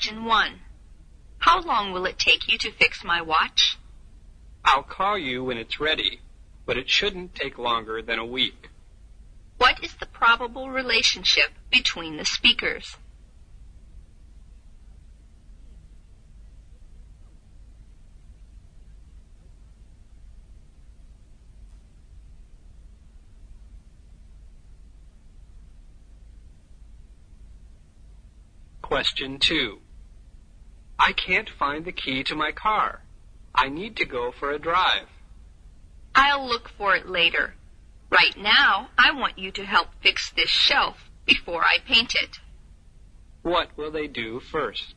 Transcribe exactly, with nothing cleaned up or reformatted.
Question one. How long will it take you to fix my watch? I'll call you when it's ready, but it shouldn't take longer than a week. What is the probable relationship between the speakers? Question two. I can't find the key to my car. I need to go for a drive. I'll look for it later. Right now, I want you to help fix this shelf before I paint it. What will they do first?